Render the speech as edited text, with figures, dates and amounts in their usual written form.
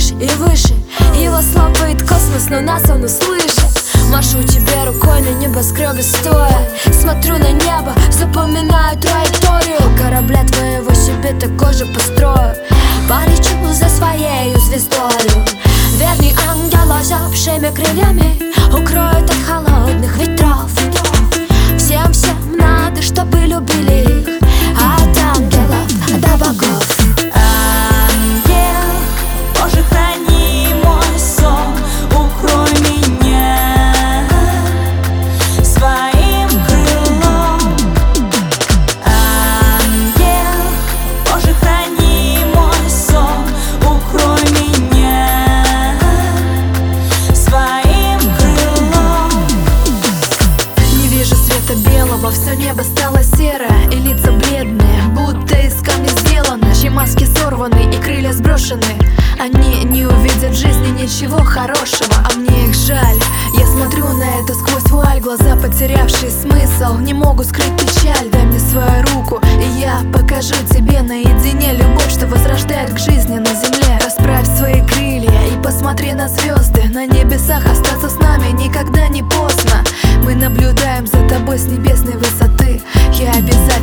выше и выше. Его слопает космос, но нас он услышит. Машу тебе рукой на небоскребе стоя, смотрю на небо, запоминаю траекторию корабля твоего, себе такой же построю. Полечу за своей звездою. Верный ангел, озябшими крыльями, укроет от холодных ветров. Всем надо, чтобы любили их, от ангелов до богов. Ангел, Боже, храни мой сон, укрой меня своим крылом. Ангел, Боже, храни мой сон, укрой меня своим крылом. Не вижу света белого, все небо стало серое, и лица бледные, будто из камня сделаны, чьи маски сорваны и крылья сброшены. Они не увидят в жизни ничего хорошего, а мне их жаль. Я смотрю на это сквозь вуаль, глаза потерявшие смысл не могут скрыть печаль. Дай мне свою руку, и я покажу тебе наедине любовь, что возрождает к жизни на земле. Расправь свои крылья и посмотри на звезды на небесах, остаться с нами никогда не поздно. Мы наблюдаем за тобой с небесной высоты. Я обязательно